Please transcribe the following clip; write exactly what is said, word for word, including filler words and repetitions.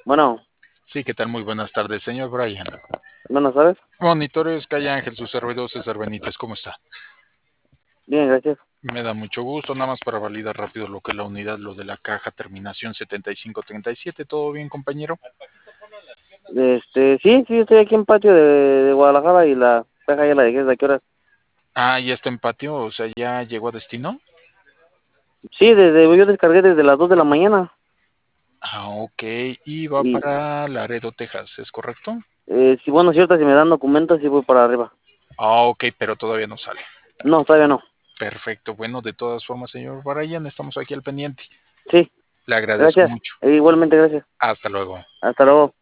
Bueno, Sí, ¿qué tal? Muy buenas tardes, señor Brian. buenas tardes. Monitores Calle Ángel, su servidor César Benítez, ¿cómo está? Bien, gracias. Me da mucho gusto, nada más para validar rápido lo que es la unidad, lo de la caja, terminación setenta y cinco treinta y siete, ¿todo bien, compañero? Este, sí, sí, estoy aquí en patio de, de Guadalajara y la caja ya la dejé. ¿De qué horas? Ah, ya está en patio, o sea, ya llegó a destino. Sí, desde, yo descargué desde las dos de la mañana. Ah, ok, y va Y, para Laredo, Texas, ¿es correcto? eh, si bueno, cierto, si me dan documentos, sí voy para arriba. Ah, ok, pero todavía no sale. No, todavía no. Perfecto, bueno, de todas formas, señor Brian, estamos aquí al pendiente. Sí, Le agradezco gracias. mucho. E igualmente, gracias. Hasta luego. Hasta luego.